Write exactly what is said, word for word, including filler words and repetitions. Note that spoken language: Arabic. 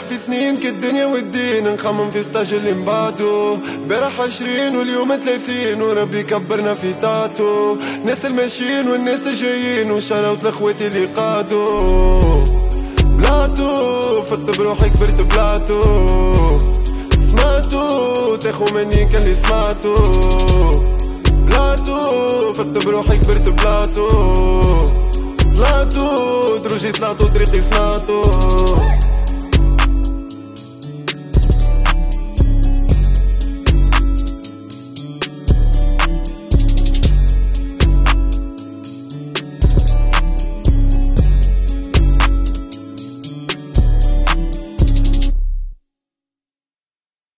في اثنين كالدنيا والدين، نخمم في ستاج اللي مبعدو. بارح عشرين واليوم ثلاثين، وربي كبرنا في تاتو. ناس الماشيين والناس الجايين، وشراوت لاخواتي اللي قادو. بلاتو فت بروحي كبرت بلاتو، سمعتو تاخو مني كان اللي سمعتو. بلاتو فت بروحي كبرت بلاتو، طلعتو دروجي طلعتو طريقي صنعتو.